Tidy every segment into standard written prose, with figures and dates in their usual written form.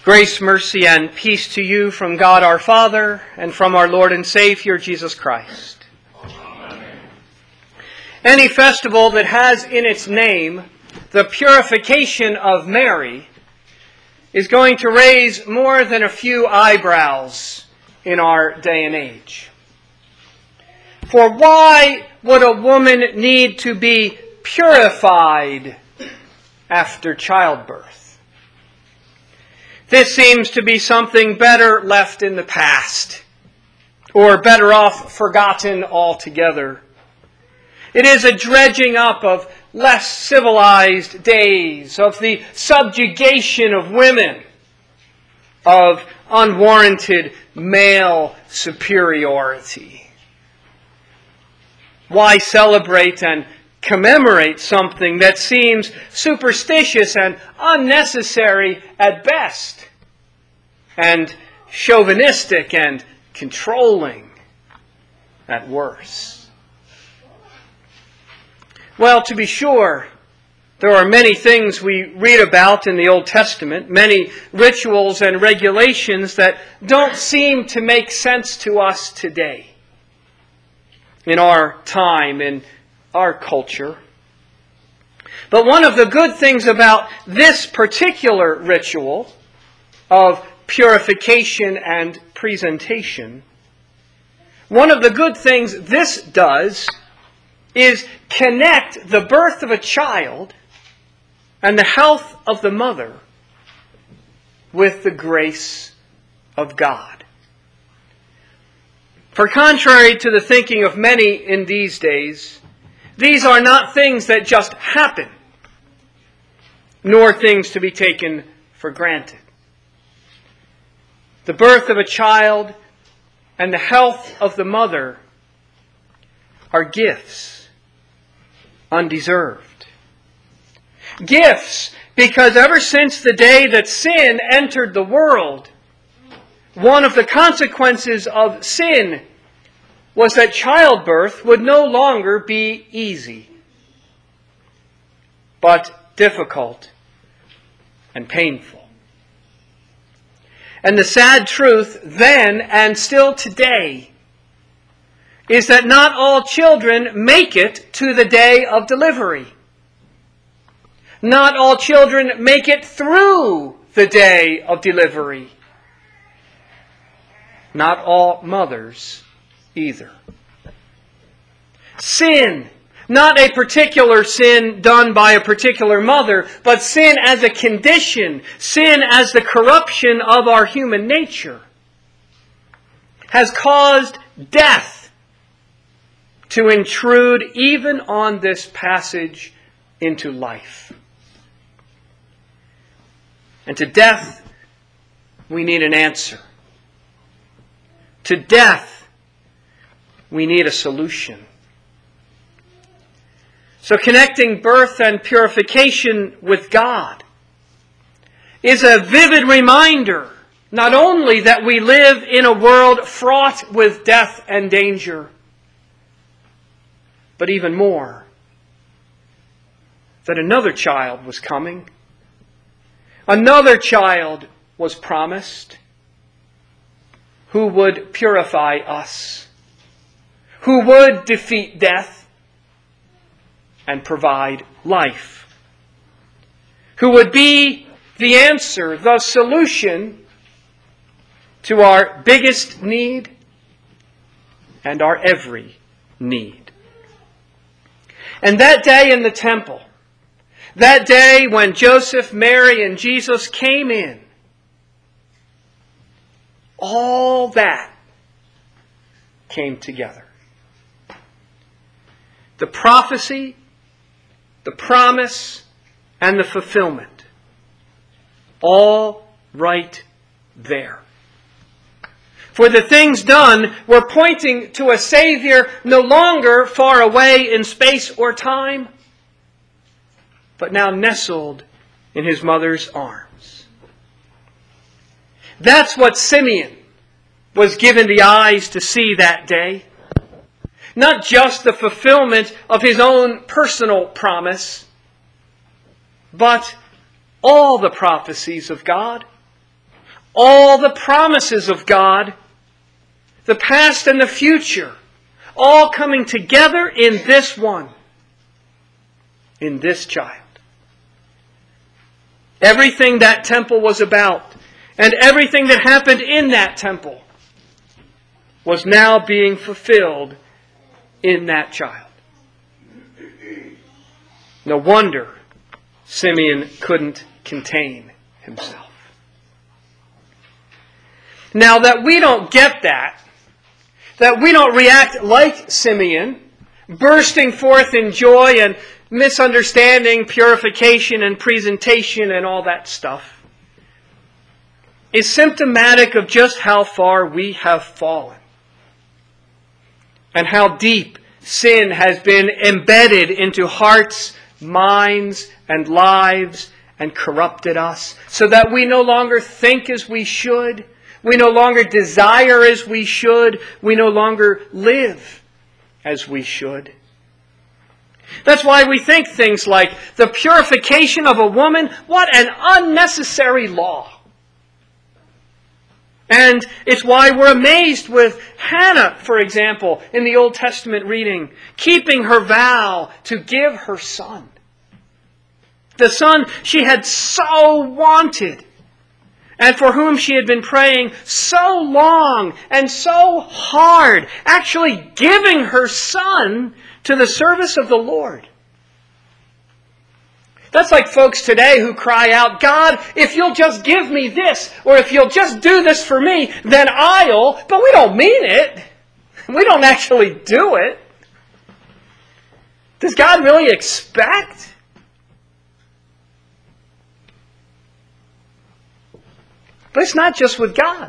Grace, mercy, and peace to you from God our Father and from our Lord and Savior, Jesus Christ. Amen. Any festival that has in its name the purification of Mary is going to raise more than a few eyebrows in our day and age. For why would a woman need to be purified after childbirth? This seems to be something better left in the past, or better off forgotten altogether. It is a dredging up of less civilized days, of the subjugation of women, of unwarranted male superiority. Why celebrate and commemorate something that seems superstitious and unnecessary at best, and chauvinistic and controlling at worst? Well, to be sure, there are many things we read about in the Old Testament, many rituals and regulations that don't seem to make sense to us today, in our time, in our culture. But one of the good things about this particular ritual of purification and presentation, one of the good things this does is connect the birth of a child and the health of the mother with the grace of God. For contrary to the thinking of many in these days, these are not things that just happen, nor things to be taken for granted. The birth of a child and the health of the mother are gifts, undeserved. Gifts because ever since the day that sin entered the world, one of the consequences of sin was that childbirth would no longer be easy, but difficult and painful. And the sad truth then and still today is that not all children make it to the day of delivery. Not all children make it through the day of delivery. Not all mothers either. Sin, not a particular sin done by a particular mother, but sin as a condition, sin as the corruption of our human nature, has caused death to intrude even on this passage into life. And to death, we need an answer. To death, we need a solution. So connecting birth and purification with God is a vivid reminder, not only that we live in a world fraught with death and danger, but even more, that another child was coming. Another child was promised who would purify us, who would defeat death and provide life, who would be the answer, the solution to our biggest need and our every need. And that day in the temple, that day when Joseph, Mary, and Jesus came in, all that came together. The prophecy, the promise, and the fulfillment, all right there. For the things done were pointing to a Savior no longer far away in space or time, but now nestled in his mother's arms. That's what Simeon was given the eyes to see that day. Not just the fulfillment of his own personal promise, but all the prophecies of God all the promises of God, the past and the future, all coming together in this one, in this child. Everything that temple was about, and everything that happened in that temple, was now being fulfilled in that child. No wonder Simeon couldn't contain himself. Now that we don't get that we don't react like Simeon, bursting forth in joy and misunderstanding purification and presentation and all that stuff, is symptomatic of just how far we have fallen and how deep sin has been embedded into hearts, minds, and lives and corrupted us, so that we no longer think as we should, we no longer desire as we should, we no longer live as we should. That's why we think things like the purification of a woman, what an unnecessary law. And it's why we're amazed with Hannah, for example, in the Old Testament reading, keeping her vow to give her son. The son she had so wanted, and for whom she had been praying so long and so hard, actually giving her son to the service of the Lord. That's like folks today who cry out, God, if you'll just give me this, or if you'll just do this for me, then I'll, but we don't mean it. We don't actually do it. Does God really expect? But it's not just with God.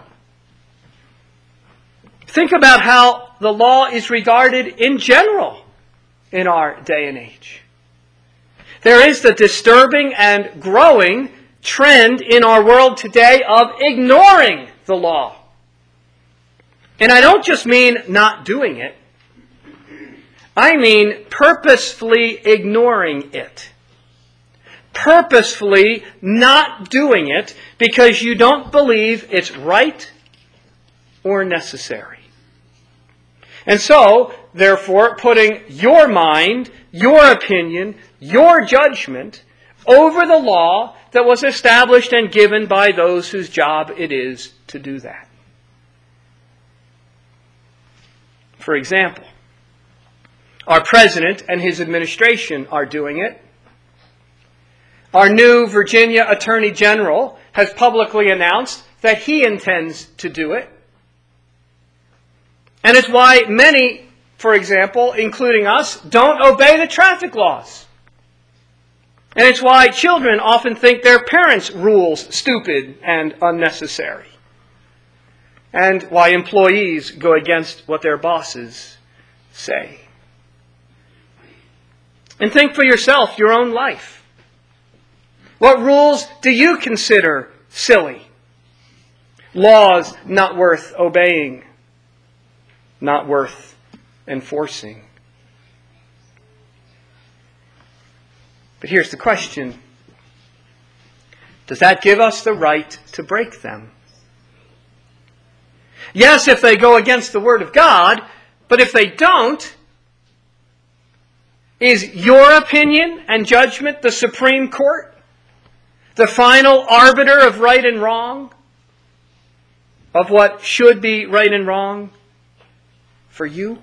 Think about how the law is regarded in general in our day and age. There is the disturbing and growing trend in our world today of ignoring the law. And I don't just mean not doing it. I mean purposefully ignoring it. Purposefully not doing it because you don't believe it's right or necessary. And so, therefore, putting your mind, your opinion, your judgment over the law that was established and given by those whose job it is to do that. For example, our president and his administration are doing it. Our new Virginia Attorney General has publicly announced that he intends to do it. And it's why many, for example, including us, don't obey the traffic laws. And it's why children often think their parents' rules stupid and unnecessary. And why employees go against what their bosses say. And think for yourself, your own life. What rules do you consider silly? Laws not worth obeying, not worth enforcing. But here's the question. Does that give us the right to break them? Yes, if they go against the Word of God, but if they don't, is your opinion and judgment the Supreme Court? The final arbiter of right and wrong? Of what should be right and wrong for you?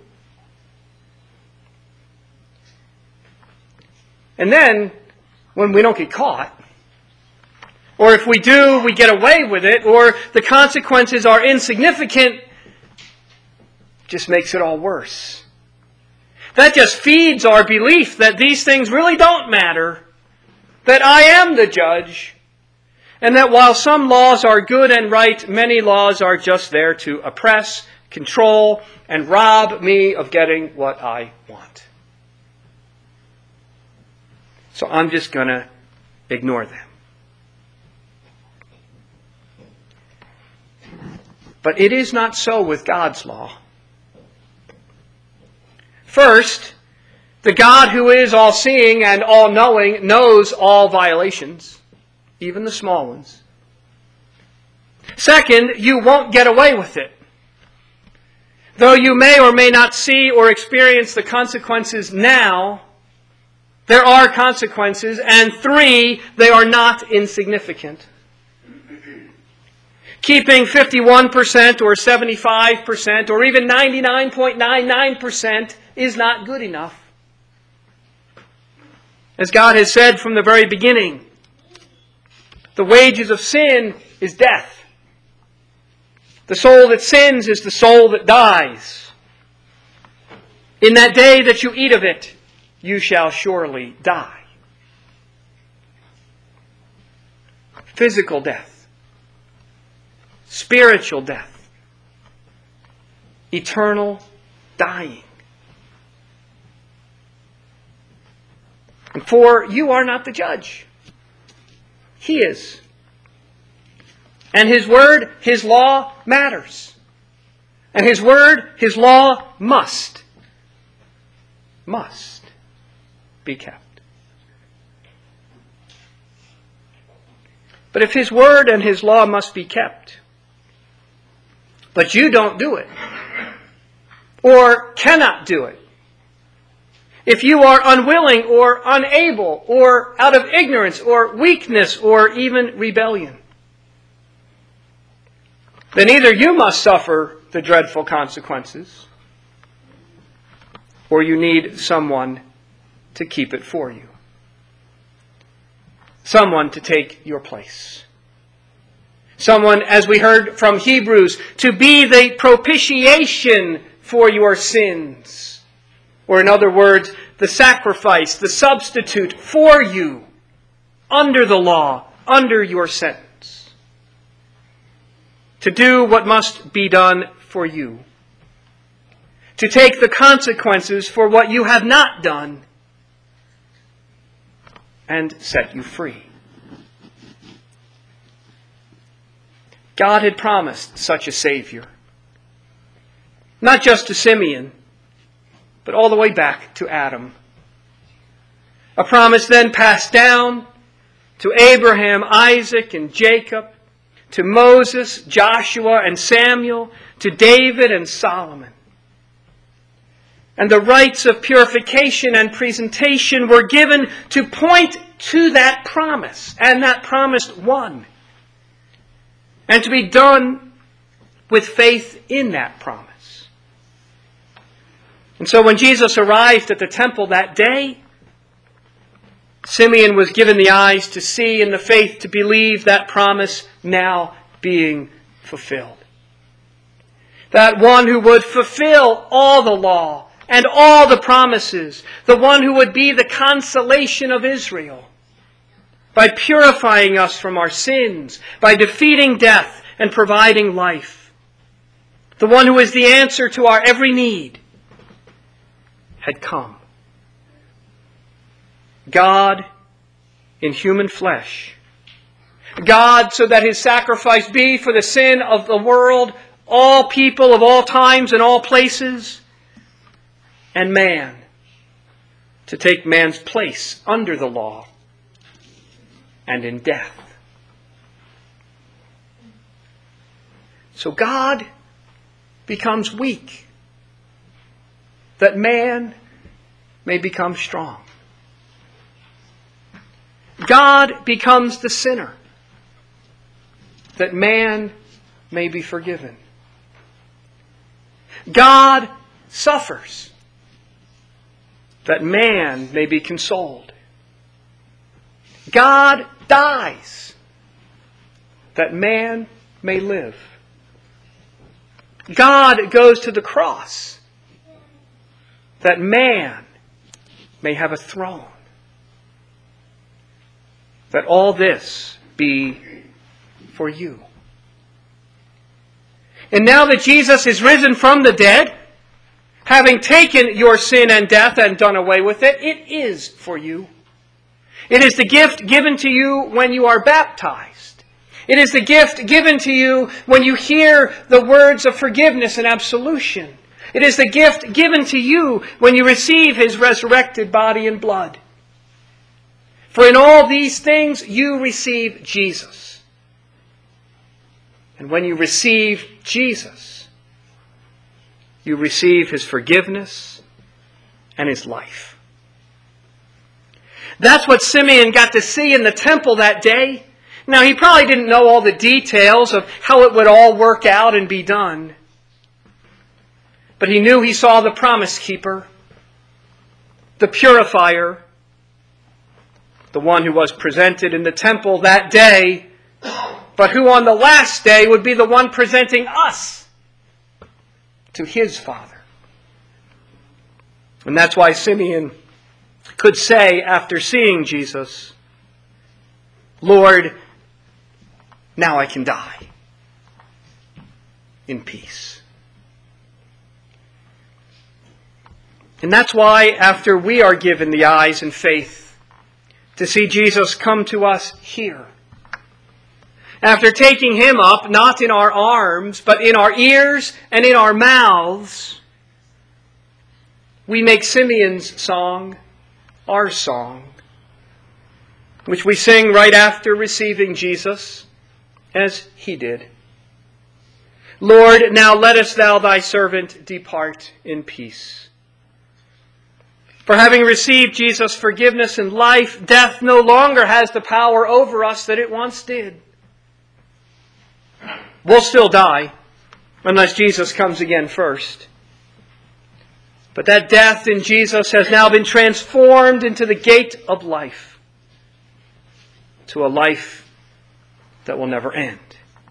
And then, when we don't get caught, or if we do, we get away with it, or the consequences are insignificant, it just makes it all worse. That just feeds our belief that these things really don't matter, that I am the judge, and that while some laws are good and right, many laws are just there to oppress, control, and rob me of getting what I want. So I'm just going to ignore them. But it is not so with God's law. First, the God who is all-seeing and all-knowing knows all violations, even the small ones. Second, you won't get away with it. Though you may or may not see or experience the consequences now, there are consequences. And three, they are not insignificant. Keeping 51% or 75% or even 99.99% is not good enough. As God has said from the very beginning, the wages of sin is death. The soul that sins is the soul that dies. In that day that you eat of it, you shall surely die. Physical death, spiritual death, eternal dying. And for you are not the judge. He is. And His word, His law matters. And His word, His law must be kept. But if His word and His law must be kept, but you don't do it, or cannot do it, if you are unwilling or unable or out of ignorance or weakness or even rebellion, then either you must suffer the dreadful consequences, or you need someone to keep it for you. Someone to take your place. Someone, as we heard from Hebrews, to be the propitiation for your sins. Or in other words, the sacrifice, the substitute for you under the law, under your sentence. To do what must be done for you. To take the consequences for what you have not done and set you free. God had promised such a Savior. Not just to Simeon, but all the way back to Adam. A promise then passed down to Abraham, Isaac, and Jacob, to Moses, Joshua, and Samuel, to David and Solomon. And the rites of purification and presentation were given to point to that promise, and that promised one. And to be done with faith in that promise. And so when Jesus arrived at the temple that day, Simeon was given the eyes to see and the faith to believe that promise now being fulfilled. That one who would fulfill all the law and all the promises, the one who would be the consolation of Israel, by purifying us from our sins, by defeating death and providing life. The one who is the answer to our every need had come. God in human flesh. God so that His sacrifice be for the sin of the world, all people of all times and all places, and man to take man's place under the law and in death. So God becomes weak, that man may become strong. God becomes the sinner, that man may be forgiven. God suffers, that man may be consoled. God dies, that man may live. God goes to the cross, that man may have a throne. That all this be for you. And now that Jesus is risen from the dead, having taken your sin and death and done away with it, it is for you. It is the gift given to you when you are baptized. It is the gift given to you when you hear the words of forgiveness and absolution. It is the gift given to you when you receive His resurrected body and blood. For in all these things you receive Jesus. And when you receive Jesus, you receive his forgiveness and his life. That's what Simeon got to see in the temple that day. Now, he probably didn't know all the details of how it would all work out and be done. But he knew he saw the promise keeper, the purifier, the one who was presented in the temple that day, but who on the last day would be the one presenting us to his Father. And that's why Simeon could say after seeing Jesus, Lord, now I can die in peace. And that's why after we are given the eyes and faith to see Jesus come to us here, after taking him up, not in our arms, but in our ears and in our mouths, we make Simeon's song our song, which we sing right after receiving Jesus, as he did. Lord, now lettest thou thy servant depart in peace. For having received Jesus' forgiveness and life, death no longer has the power over us that it once did. We'll still die, unless Jesus comes again first. But that death in Jesus has now been transformed into the gate of life, to a life that will never end.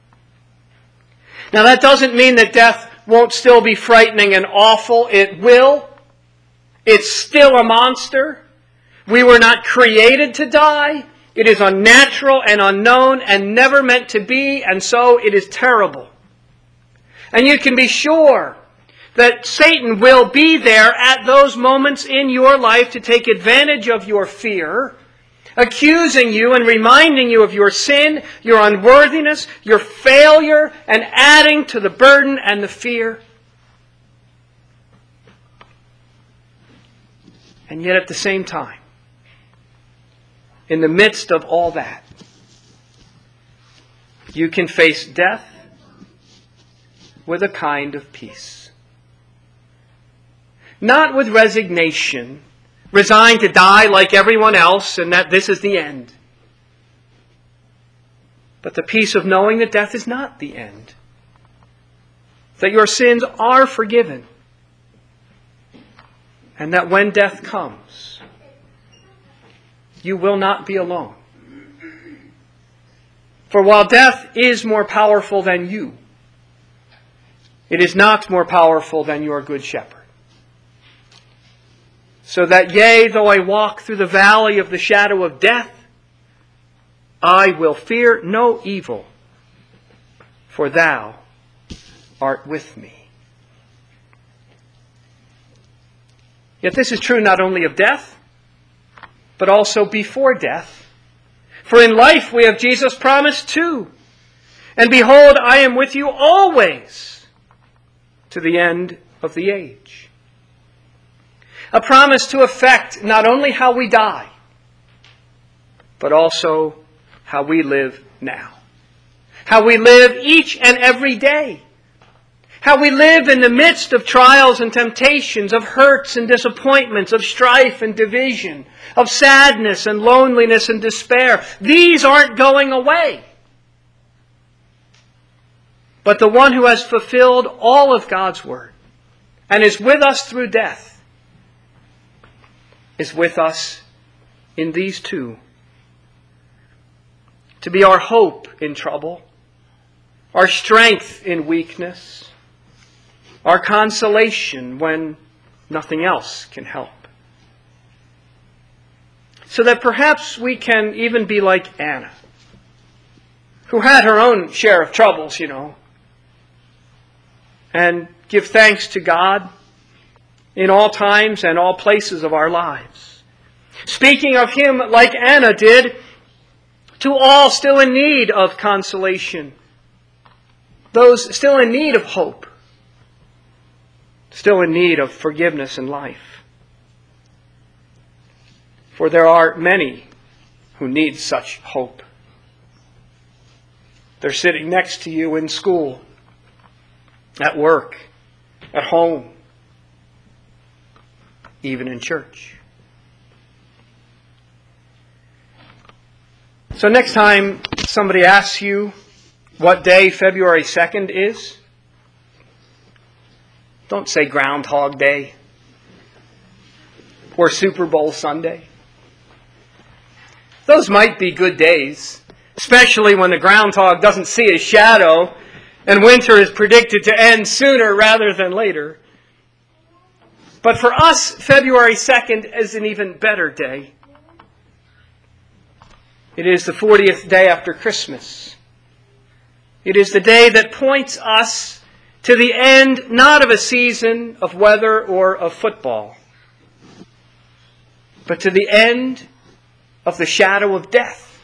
Now that doesn't mean that death won't still be frightening and awful. It will. It's still a monster. We were not created to die. It is unnatural and unknown and never meant to be, and so it is terrible. And you can be sure that Satan will be there at those moments in your life to take advantage of your fear, accusing you and reminding you of your sin, your unworthiness, your failure, and adding to the burden and the fear. And yet at the same time, in the midst of all that, you can face death with a kind of peace. Not with resignation, resigned to die like everyone else and that this is the end. But the peace of knowing that death is not the end. That your sins are forgiven. And that when death comes, you will not be alone. For while death is more powerful than you, it is not more powerful than your good shepherd. So that, yea, though I walk through the valley of the shadow of death, I will fear no evil, for thou art with me. Yet this is true not only of death, but also before death. For in life we have Jesus' promise too. And behold, I am with you always to the end of the age. A promise to affect not only how we die, but also how we live now. How we live each and every day. How we live in the midst of trials and temptations, of hurts and disappointments, of strife and division, of sadness and loneliness and despair. These aren't going away. But the one who has fulfilled all of God's word and is with us through death is with us in these two. To be our hope in trouble, our strength in weakness, our consolation when nothing else can help. So that perhaps we can even be like Anna, who had her own share of troubles, and give thanks to God in all times and all places of our lives. Speaking of Him like Anna did, to all still in need of consolation, those still in need of hope, still in need of forgiveness and life. For there are many who need such hope. They're sitting next to you in school, at work, at home, even in church. So next time somebody asks you what day February 2nd is, don't say Groundhog Day or Super Bowl Sunday. Those might be good days, especially when the groundhog doesn't see his shadow and winter is predicted to end sooner rather than later. But for us, February 2nd is an even better day. It is the 40th day after Christmas. It is the day that points us to the end, not of a season of weather or of football, but to the end of the shadow of death,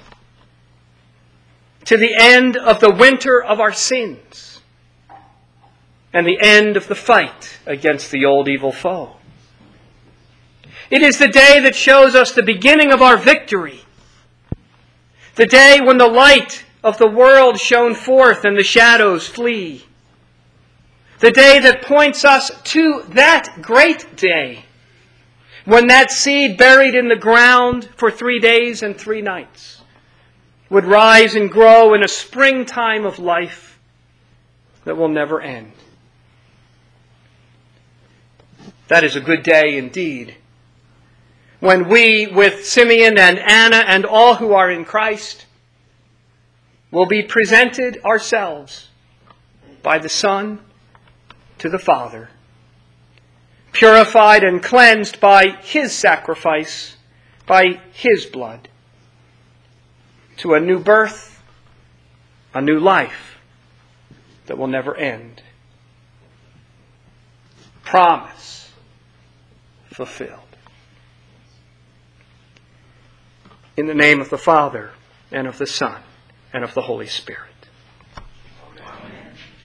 to the end of the winter of our sins, and the end of the fight against the old evil foe. It is the day that shows us the beginning of our victory, the day when the light of the world shone forth and the shadows flee, the day that points us to that great day, when that seed buried in the ground for 3 days and 3 nights would rise and grow in a springtime of life that will never end. That is a good day indeed, when we, with Simeon and Anna and all who are in Christ, will be presented ourselves by the Son to the Father, purified and cleansed by His sacrifice, by His blood, to a new birth, a new life that will never end. Promise fulfilled. In the name of the Father, and of the Son, and of the Holy Spirit.